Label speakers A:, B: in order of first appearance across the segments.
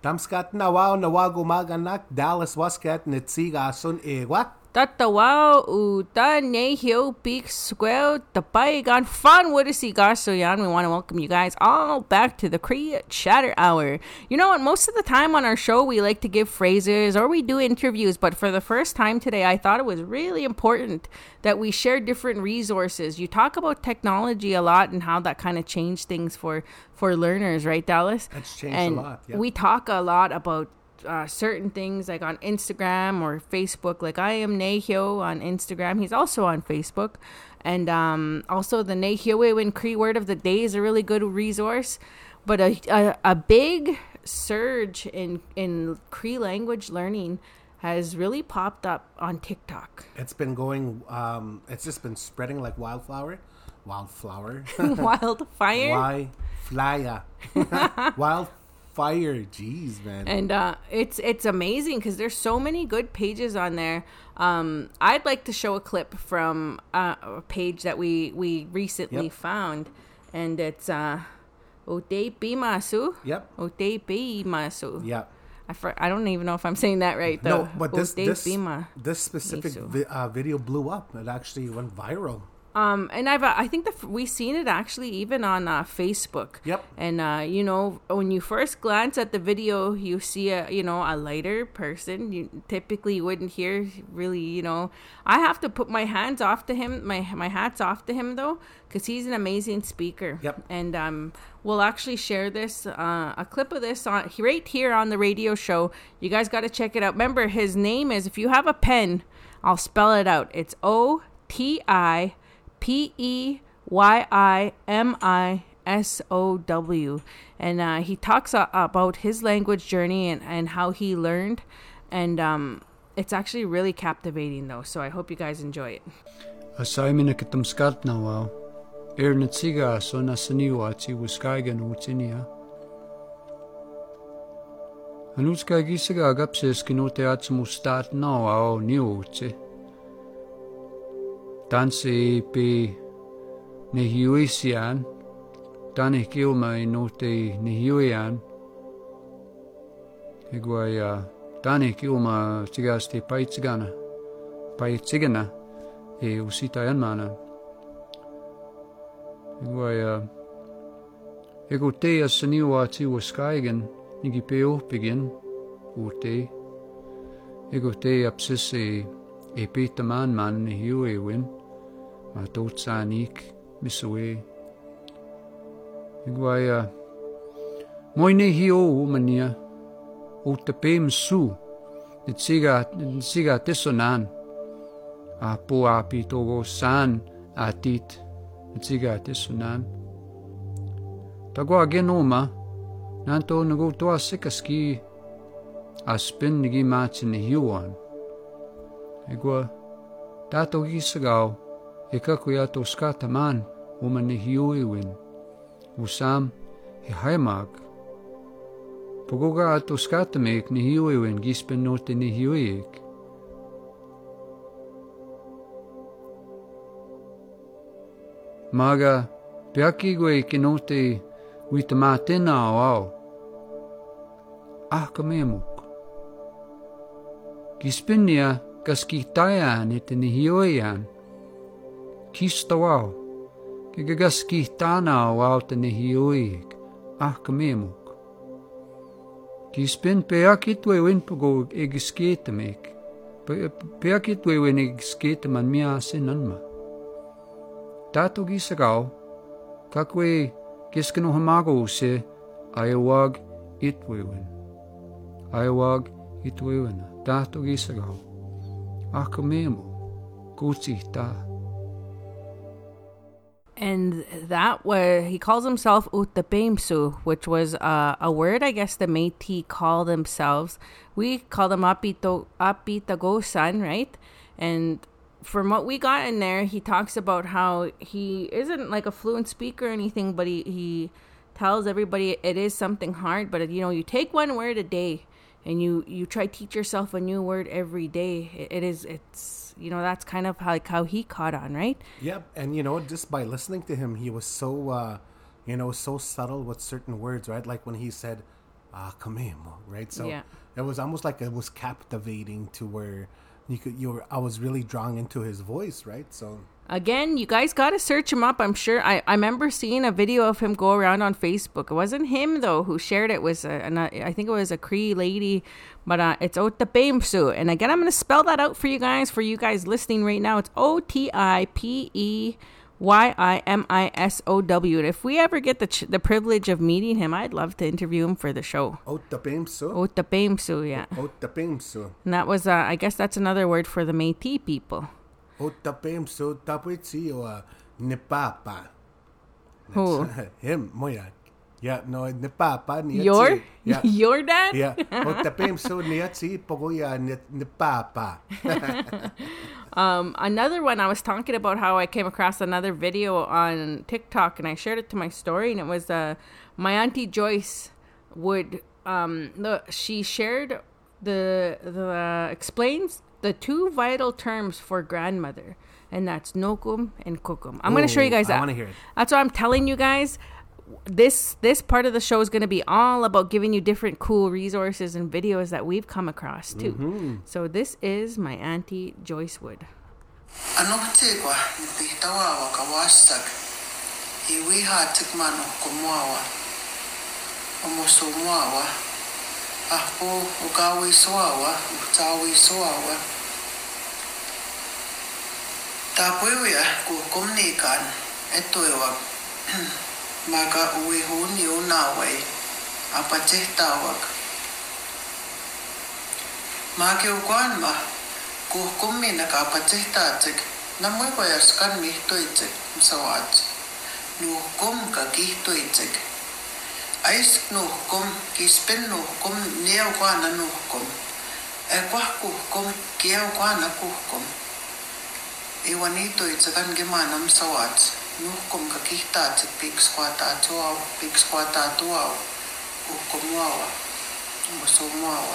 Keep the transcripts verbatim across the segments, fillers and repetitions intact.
A: Damskat nawaw nawagumaganak Dallas waskat nitsigasun ewa.
B: Tatawaw uta nehyo big squel tapaigan fun what is so yan. We want to welcome you guys all back to the Cree Chatter Hour. You know what? Most of the time on our show we like to give phrases or we do interviews, but for the first time today I thought it was really important that we share different resources. You talk about technology a lot and how that kind of changed things for for learners, right, Dallas?
A: That's changed
B: and
A: a lot. Yeah.
B: We talk a lot about Uh, certain things like on Instagram or Facebook. Like I am Nehyo on Instagram. He's also on Facebook. And um, also the Nehyoewin Cree word of the day is a really good resource. But a, a, a big surge in, in Cree language learning has really popped up on TikTok.
A: It's been going, um, it's just been spreading like wildflower. Wildflower.
B: Wildfire?
A: Why? Flyer. Wildfire. Fire, jeez, man.
B: And uh, it's it's amazing because there's so many good pages on there. Um, I'd like to show a clip from uh, a page that we we recently yep. found, and it's uh, Ote Bimasu.
A: Yep.
B: Ote Bimasu.
A: Yep.
B: I for, I don't even know if I'm saying that right though.
A: No, but this this, this specific vi- uh, video blew up. It actually went viral.
B: Um, and I've, uh, I think that we've seen it actually even on uh, Facebook.
A: Yep.
B: And, uh, you know, when you first glance at the video, you see a, you know, a lighter person. You typically wouldn't hear really, you know, I have to put my hands off to him, my, my hats off to him though, because he's an amazing speaker.
A: Yep.
B: And, um, we'll actually share this, uh, a clip of this on right here on the radio show. You guys got to check it out. Remember, his name is, if you have a pen, I'll spell it out. It's O T I P E Y I M I S O W. And uh, he talks uh, about his language journey and, and how he learned. And um, it's actually really captivating, though. So I hope you guys enjoy it.
C: Asai mina kitam skat na wow. Er natsiga so na saniwa ti wuskaiga no utinia. Anuska gisaga gapses kinote atsmustat na wow niu uti. Tansi pe nehiuisian, tane kilma inote nehiuian. Iguaya tane kilma tigaste paitsigana, paitsigana e usita yanmana. Iguaya egote asaniwa ti waskaigan nigi peo begin ute. Egote apsise e petaman man nehiuewin. Ma dotsanik miswe igwaya moine hio mania o tapem su it siga siga tesonan a po api togo san atit it siga tesonan tagwa genoma nanto nugo to asikaski aspin nigi match in hiwan igwa tato gisagao e kakuia to skata man woman ne hiuiwin usam he haimag pogoga to skata mek ne hiuiwin gispen note ne hiuik maga peaki gwe kinote wit matena ao ah kamemuk gispenia kaskitaya ne te ne hiuian Kista wau, ke gagaski tana wau te nehiuik, ah kamemuk. Kispin peakit wewin pogo egiskete mek, peakit wewin egiskete man mia sinanma. Tato gisagao, kakwe kiskano hamago se, ayawag itwewin. Ayawag itwewin, tato gisagao, ah kamemuk, kutsi ta.
B: And that was, he calls himself Utapemsu, which was uh, a word I guess the Métis call themselves. We call them Apito, Apitagosan, right? And from what we got in there, he talks about how he isn't like a fluent speaker or anything, but he, he tells everybody it is something hard. But, you know, you take one word a day and you, you try teach yourself a new word every day. It, it is, it's, you know, that's kind of how, like how he caught on, right?
A: Yep. And, you know, just by listening to him, he was so, uh, you know, so subtle with certain words, right? Like when he said, ah, kamemo, right? So
B: yeah.
A: it was almost like it was captivating to where you could, you were, I was really drawn into his voice, right? So
B: again, you guys got to search him up. I'm sure. I, I remember seeing a video of him go around on Facebook. It wasn't him, though, who shared it. It was a, an, I think it was a Cree lady, but uh, it's Otipemsu. And again, I'm going to spell that out for you guys, for you guys listening right now. It's O T I P E Y I M I S O W. And if we ever get the ch- the privilege of meeting him, I'd love to interview him for the show.
A: Otipemsu?
B: Otipemsu, yeah.
A: Otipemsu.
B: And that was, uh, I guess that's another word for the Métis people.
A: Otipemsu tapitsi o Nipapa.
B: Who?
A: Him, moya. Yeah, no, Nipapa.
B: Your?
A: Yeah.
B: Your dad?
A: Yeah. Otipemsu niatsi pogoya Nipapa.
B: Um, another one, I was talking about how I came across another video on TikTok and I shared it to my story, and it was uh, my auntie Joyce would, um, the, she shared the, the uh, explains the two vital terms for grandmother, and that's nokum and kukum. I'm going to show you guys that.
A: I want to hear it.
B: That's what I'm telling you guys. This this part of the show is going to be all about giving you different cool resources and videos that we've come across too. Mm-hmm. So this is my auntie Joyce Wood.
D: Anoktegwa nipitawa wakawastak iwiha tikmano kumwawa omosomwawa ahpo ugawi swawa utawi swawa tapuya kukumnikan etoewa maga uwihuni unaway apatehtawa mage ukwanma kuhkummi nakapatehtatik namuipoyas kan mihtoitik msawat nuhkum ka kihtoitik ais nuhkum kispen nuhkum neukwana nuhkum ekwah kuhkum kiaukwana kuhkum iwanitoitik kan gimana msawat nuhkum ka kihtatik pikskwata tuaw pikskwata tuaw kuhkumwawa musumwawa.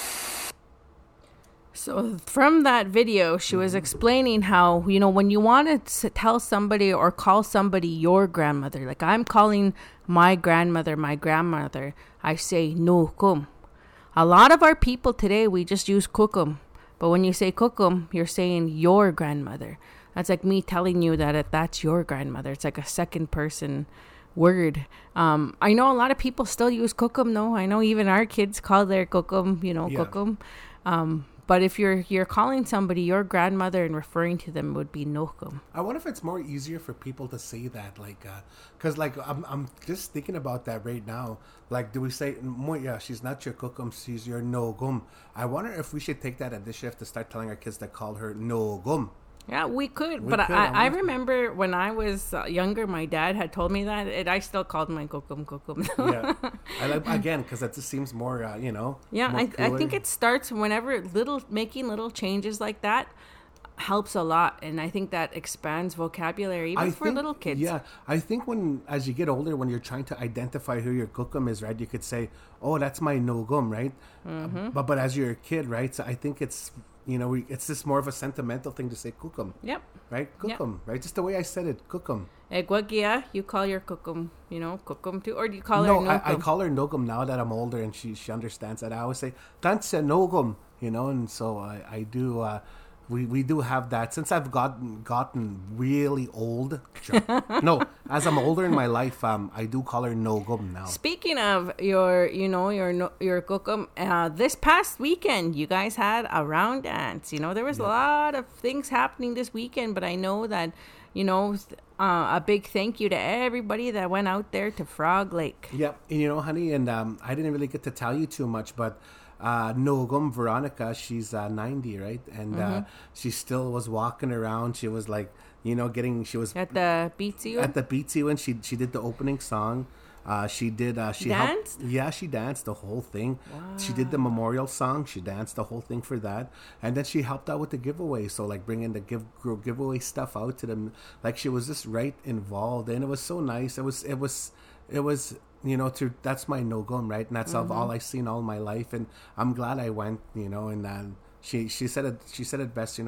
B: So from that video, she was explaining how, you know, when you want to tell somebody or call somebody your grandmother, like I'm calling my grandmother my grandmother, I say no kum. A lot of our people today, we just use kukum. But when you say kukum, you're saying your grandmother. That's like me telling you that it, that's your grandmother. It's like a second person word. Um, I know a lot of people still use kukum, though. I know even our kids call their kukum, you know, yeah. kukum. Um, But if you're you're calling somebody your grandmother and referring to them would be nokum.
A: I wonder if it's more easier for people to say that, like, uh, cause like I'm I'm just thinking about that right now. Like, do we say, yeah, she's not your kukum, she's your nogum? I wonder if we should take that initiative to start telling our kids to call her nogum.
B: Yeah, we could.
A: We
B: but
A: could,
B: I, I remember when I was uh, younger, my dad had told me that. And I still called my kukum kukum.
A: Yeah. I like, again, because that just seems more, uh, you know.
B: Yeah, I, I think it starts whenever little, making little changes like that helps a lot. And I think that expands vocabulary, even
A: I
B: for
A: think,
B: little kids.
A: Yeah, I think when, as you get older, when you're trying to identify who your kukum is, right, you could say, oh, that's my nogum, right? Mm-hmm. But, but as you're a kid, right, so I think it's, you know, we, it's just more of a sentimental thing to say kukum.
B: Yep.
A: Right? Kukum. Yep. Right? Just the way I said it. Kukum.
B: Egwagia, you call your kukum, you know, kukum too? Or do you call
A: no,
B: her nogum?
A: I, I call her nogum now that I'm older and she she understands that. I always say, Tansa nogum, you know, and so I, I do, uh, we, we do have that. Since I've gotten gotten really old, no, as I'm older in my life, um, I do call her nogum now.
B: Speaking of your, you know, your your kukum, uh, this past weekend, you guys had a round dance. You know, there was yeah. a lot of things happening this weekend, but I know that, you know, uh, a big thank you to everybody that went out there to Frog Lake.
A: Yep, and you know, honey, and um, I didn't really get to tell you too much, but uh, Nogum, Veronica, she's uh, ninety, right? And mm-hmm. uh, she still was walking around. She was like, you know, getting, she was
B: at the Beatsy
A: At the Beatsy when she she did the opening song. Uh, she did. Uh, she
B: danced?
A: Helped, yeah, she danced the whole thing.
B: Wow.
A: She did the memorial song. She danced the whole thing for that, and then she helped out with the giveaway. So like bringing the give giveaway stuff out to them. Like she was just right involved, and it was so nice. It was. It was. It was. You know, to that's my nogum, right? And that's mm-hmm. all I've seen all my life, and I'm glad I went. You know, and uh, she she said it. She said it best. You know,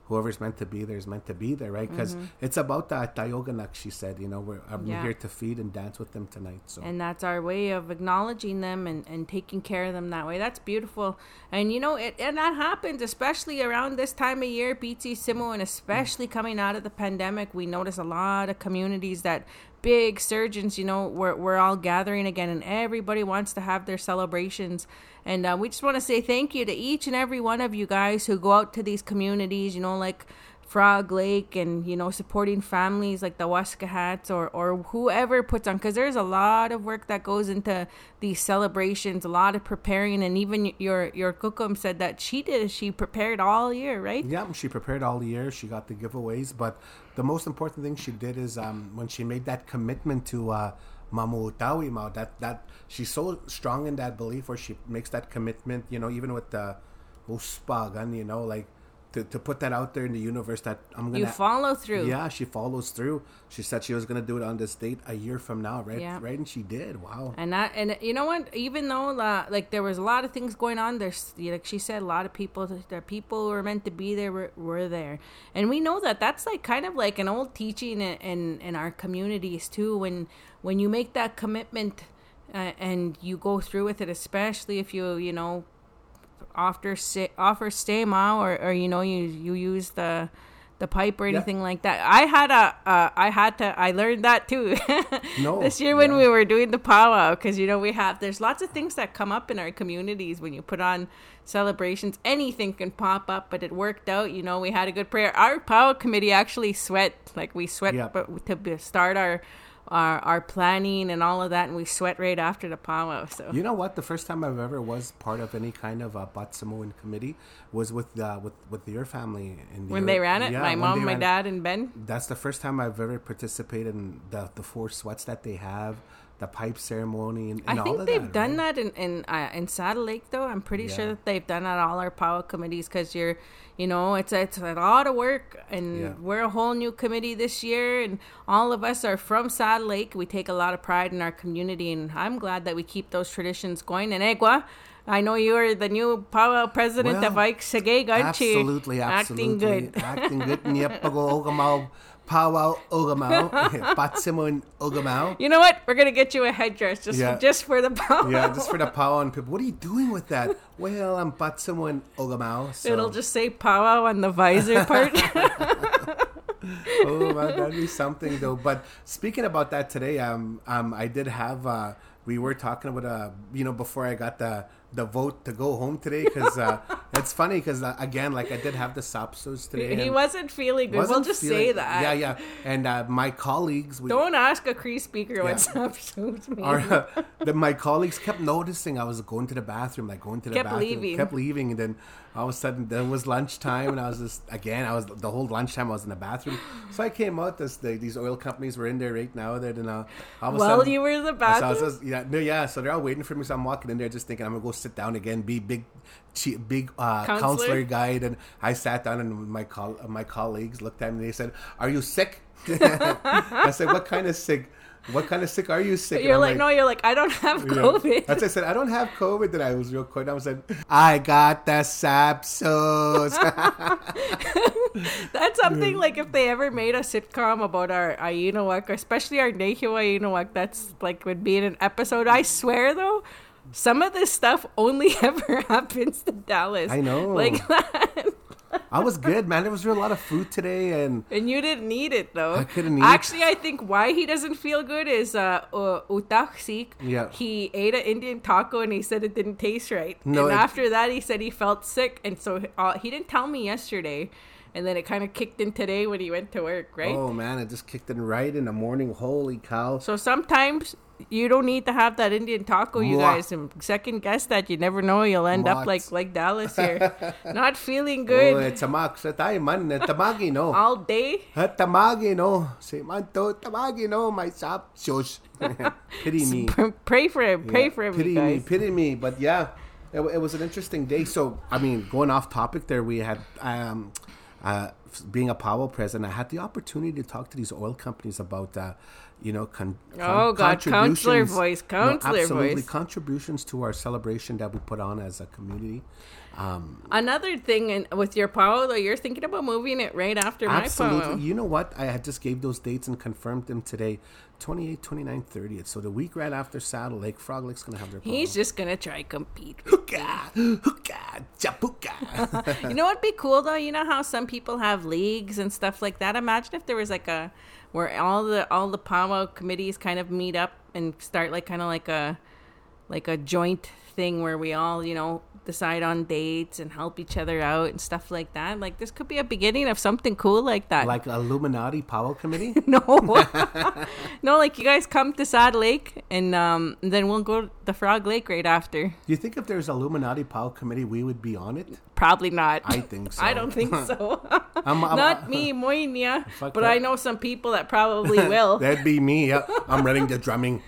A: whoever's meant to be there is meant to be there, right? Because mm-hmm. it's about that tayoganak, she said, you know, we're, I'm yeah. here to feed and dance with them tonight. So
B: and that's our way of acknowledging them and, and taking care of them that way. That's beautiful. And you know, it and that happens especially around this time of year, B T Simo, and especially mm-hmm. coming out of the pandemic. We notice a lot of communities that big surgeons, you know, we're, we're all gathering again, and everybody wants to have their celebrations. And uh, we just want to say thank you to each and every one of you guys who go out to these communities, you know, like Frog Lake, and, you know, supporting families like the Waskahats or, or whoever puts on, because there's a lot of work that goes into these celebrations, a lot of preparing. And even your, your Kukum said that she did, she prepared all year, right?
A: Yeah, she prepared all year. She got the giveaways. But the most important thing she did is um, when she made that commitment to uh, Mamu Utawi Mau, that, that she's so strong in that belief where she makes that commitment, you know, even with the Uspagan, you know, like, To, to put that out there in the universe that I'm gonna
B: you follow through.
A: Yeah, she follows through. She said she was gonna do it on this date a year from now, right?
B: Yeah.
A: Right, and she did. Wow.
B: And that, and you know what? Even though uh, like there was a lot of things going on, there's like she said, a lot of people, the people who were meant to be there were, were there, and we know that that's like kind of like an old teaching in in, in our communities too. When when you make that commitment uh, and you go through with it, especially if you you know. Offer stay, offer stay ma, or, or you know you you use the the pipe or anything yeah. like that. I had a uh, I had to I learned that too
A: no,
B: this year when
A: yeah.
B: we were doing the powwow, because you know we have there's lots of things that come up in our communities when you put on celebrations. Anything can pop up, but it worked out. You know, we had a good prayer. Our powwow committee actually sweat like we sweat
A: yeah.
B: to start our. Our, our planning and all of that, and we sweat right after the powwow. So
A: you know what? The first time I've ever was part of any kind of a Batsamoan committee was with uh, with with your family. In
B: when
A: your,
B: they ran it,
A: yeah,
B: my mom, my dad,
A: it.
B: and Ben.
A: That's the first time I've ever participated in the the four sweats that they have, the pipe ceremony, and, and
B: I think
A: all of
B: they've
A: that,
B: done
A: right?
B: that in in, uh, in Saddle Lake though. I'm pretty
A: yeah.
B: sure that they've done that all our powwow committees, because you're. You know, it's a, it's a lot of work, and
A: yeah.
B: we're a whole new committee this year, and all of us are from Saddle Lake. We take a lot of pride in our community, and I'm glad that we keep those traditions going. And Egwa, I know you are the new powwow president
A: well,
B: of Ike Sagay,
A: absolutely, absolutely.
B: Acting good.
A: Acting good. Nyepago powwow Ogamau, Batsimon Ogamau.
B: You know what? We're gonna get you a headdress just
A: yeah.
B: for, just for the powwow.
A: Yeah, just for the powwow. And people, what are you doing with that? Well, I'm Batsimon Ogamau. So.
B: It'll just say powwow on the visor part.
A: Oh man, that'd be something though. But speaking about that today, um, um, I did have. Uh, we were talking about uh, you know, before I got the. the vote to go home today, because uh, it's funny because uh, again, like I did have the sapsos today.
B: He wasn't feeling good. We'll just feeling, say that.
A: Yeah, yeah. And uh, my colleagues, we,
B: don't ask a Cree speaker what yeah. sapsos mean.
A: Our, uh, the, my colleagues kept noticing I was going to the bathroom, like going to the
B: kept
A: bathroom,
B: leaving.
A: kept leaving, and then all of a sudden then it was lunchtime, and I was just again, I was the whole lunchtime I was in the bathroom. So I came out. This the, these oil companies were in there right now. There, and uh, all of a
B: Well,
A: sudden,
B: you were in the bathroom.
A: So I was just, yeah, no, yeah. So they're all waiting for me. So I'm walking in there, just thinking I'm gonna go sit down again, be big, big uh, counselor? counselor guide. And I sat down, and my col- my colleagues looked at me. and They said, "Are you sick?" I said, "What kind of sick? What kind of sick are you sick?"
B: You're like, like, no, you're like, I don't have COVID.
A: Yeah. That's I said, I don't have COVID. Then I was real quick. I was like, I got the sapsos.
B: That's something like if they ever made a sitcom about our Ayinuwak, especially our Nehiwa Ayinuwak, that's like would be in an episode. I swear though, some of this stuff only ever happens to Dallas.
A: I know.
B: Like that.
A: I was good, man. There was a lot of food today, and
B: and you didn't need it though.
A: I couldn't eat.
B: Actually, I think why he doesn't feel good is uh, uh Utaksik.
A: Yeah.
B: He ate an Indian taco and he said it didn't taste right.
A: No,
B: and
A: it,
B: after that, he said he felt sick, and so uh, he didn't tell me yesterday. And then it kind of kicked in today when he went to work, right?
A: Oh man, it just kicked in right in the morning. Holy cow!
B: So sometimes you don't need to have that Indian taco, you
A: Mwah.
B: guys. And second guess that, you never know. You'll end
A: Mwah.
B: up like like Dallas here, not feeling good.
A: Oh, it's a max. Tayo man, tamagi no.
B: All day.
A: Tamagi no. Si manto tamagi no. My sapsos. Pity me.
B: Pray for him. Pray
A: yeah.
B: for him,
A: Pity
B: you guys.
A: me. Pity me. But yeah, it, it was an interesting day. So I mean, going off topic there, we had um. Uh, being a powwow president, I had the opportunity to talk to these oil companies about, uh, you know, con-
B: Oh, God, counselor
A: contributions-
B: voice,
A: no,
B: counselor
A: absolutely,
B: voice.
A: contributions to our celebration that we put on as a community. Um,
B: Another thing in, with your powwow, though, you're thinking about moving it right after my
A: absolutely.
B: powwow.
A: You know what? I had just gave those dates and confirmed them today. twenty-eighth, twenty-ninth, thirtieth. So the week right after Saddle Lake, Frog Lake's going to have their powwow.
B: He's just going to try compete.
A: Hookah, hookah, japuka.
B: You know what'd be cool, though? You know how some people have leagues and stuff like that? Imagine if there was like a, where all the all the powwow committees kind of meet up and start like kind of like a, like a joint thing where we all, you know, decide on dates and help each other out and stuff like that. Like this could be a beginning of something cool like that.
A: Like Illuminati Powwow Committee?
B: No, no, like you guys come to Saddle Lake and um, then we'll go to the Frog Lake right after.
A: Do you think if there's Illuminati Powwow Committee, we would be on it?
B: Probably not.
A: I think so.
B: I don't think so.
A: I'm- I'm-
B: Not me, Moinia,
A: Fuck
B: but
A: that.
B: I know some people that probably will.
A: That'd be me. Yeah. I'm running the drumming.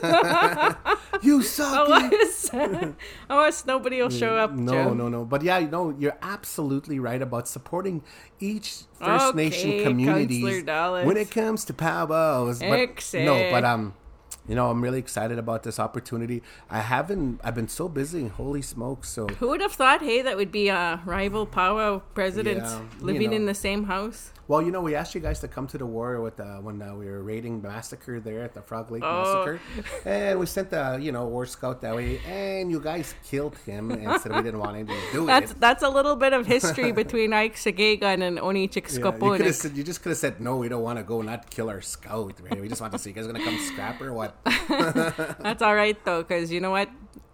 A: You suck.
B: Unless, unless nobody will show up.
A: No,
B: Joe.
A: no, no. But yeah, you know, you're absolutely right about supporting each First
B: Okay,
A: Nation
B: Counselor
A: communities
B: Dallas.
A: when it comes to powwows. But,
B: Excellent.
A: no, but um, you know, I'm really excited about this opportunity. I haven't. I've been so busy. Holy smokes! So
B: Who would have thought, hey, that would be a rival powwow presidents
A: Yeah, you
B: living
A: know.
B: in the same house?
A: well, you know, we asked you guys to come to the war with uh, when uh, we were raiding Massacre there at the Frog Lake
B: Oh.
A: Massacre, and we sent the you know war scout that way, and you guys killed him and said we didn't want anything to do with
B: That's
A: it.
B: that's a little bit of history between Ike Segegan and Oni
A: Yeah, you, could have
B: Chikskoponik.
A: said, you just could have said no. We don't want to go, not kill our scout. Right? We just want to see you guys gonna come scrap or what?
B: That's all right though, because you know what?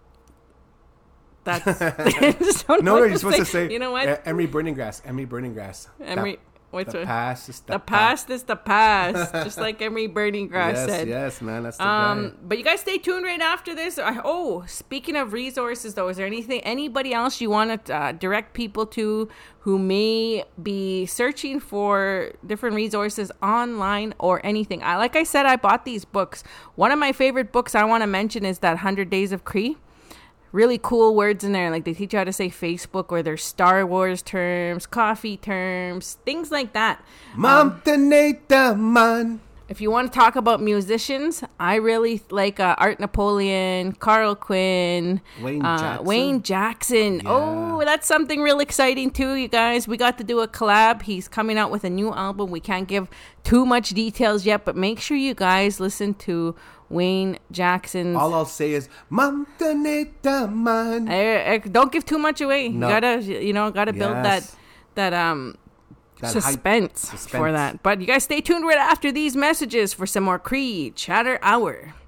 B: That's I just don't
A: No,
B: know
A: no,
B: what
A: you're supposed to say.
B: You know what?
A: uh, Emery Burning Grass. Emery Burning Grass.
B: Emery-
A: The-
B: what's
A: the
B: what?
A: past is the,
B: The past is the past, just like Emery Burning Grass
A: Yes,
B: said.
A: yes, man. That's the
B: Um,
A: guy.
B: but you guys stay tuned right after this. I, oh, speaking of resources, though, is there anything, anybody else you want to uh, direct people to who may be searching for different resources online or anything? I, like I said, I bought these books. One of my favorite books I want to mention is that one hundred Days of Cree. Really cool words in there. Like they teach you how to say Facebook or their Star Wars terms, coffee terms, things like that.
A: Mom, the man.
B: If you want to talk about musicians, I really like uh, Art Napoleon, Carl Quinn,
A: Wayne
B: uh,
A: Jackson.
B: Wayne Jackson.
A: Yeah.
B: Oh, that's something real exciting too, you guys. We got to do a collab. He's coming out with a new album. We can't give too much details yet, but make sure you guys listen to Wayne Jackson's.
A: All I'll say is, Mom, the man.
B: Eh, eh, don't give too much away.
A: No.
B: You gotta, you know, gotta build that,
A: Yes.
B: that um.
A: That hype-
B: Suspense, for
A: suspense.
B: that. But you guys stay tuned right after these messages for some more Creed Chatter Hour.